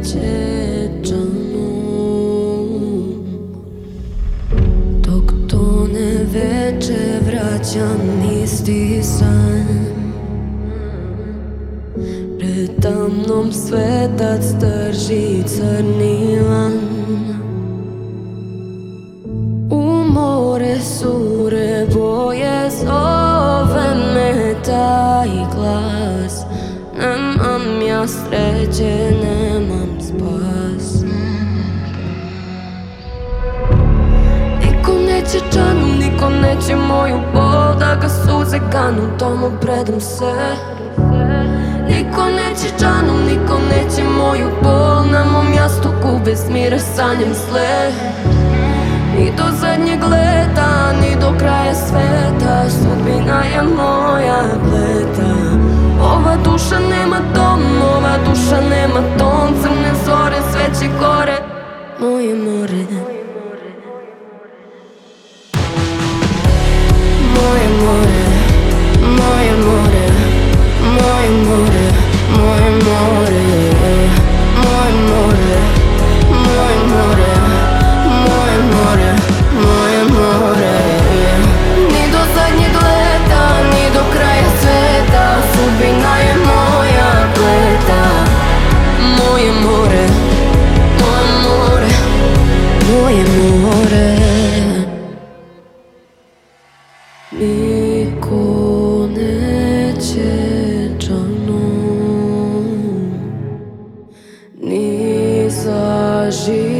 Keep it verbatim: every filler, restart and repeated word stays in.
neće džanum. Dok tone veče vraćam isti san. Tamnom svetac drži crni lan. U more sure boje zove me taj glas. Nemam ja sreće, nemam spas. Niko neće džanum, niko neće moju bol, da ga suze kanu, tomu predam se. Niko neće džanum, niko neće moju bol, na mom jastuku bez mira sanjam sle. Ni do zadnjeg leta, ni do kraja sveta, sudbina je moja pleta. Ova duša nema dom, ova duša nema ton, crne zore sve će gore, moje more. Moje more, moje more, moje more, moje more, moje more, moje more, moje more, moje more. Ni do zadnjeg leta, ni do kraja sveta, sudbina je moja pleta. Moje more, moje more, moje more. Niko neće džanum, ni za život.